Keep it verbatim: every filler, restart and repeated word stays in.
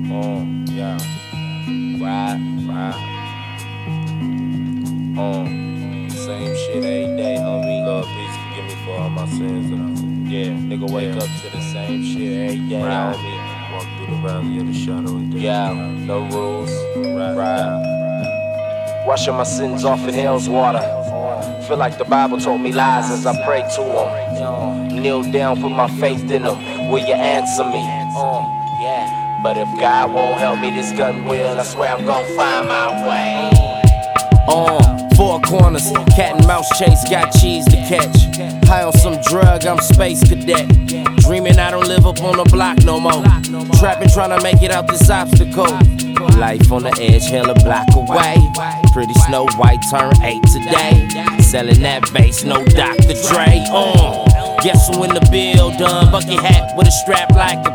Um, yeah. Ride, ride. Um, same shit every day, homie. Lord, please forgive me for all my sins. And I, yeah, nigga, wake yeah. up to the same shit every day, ride. Homie. Walk through the valley of the shadow of death. Yeah, no rules. Ride, ride. Washing my sins off in hell's water. Feel like the Bible told me lies as I pray to him. Kneel down, put my faith in him. Will you answer me? Uh, yeah. But if God won't help me, this gun will. I swear I'm gonna find my way. On four corners, cat and mouse chase, got cheese to catch. High on some drug, I'm space cadet. Dreaming I don't live up on the block no more. Trapping, trying to make it out this obstacle. Life on the edge, hell a block away. Pretty Snow White turn eight today. Selling that bass, no Doctor Dre. Uh, guess who in the bill done? Bucket hat with a strap like a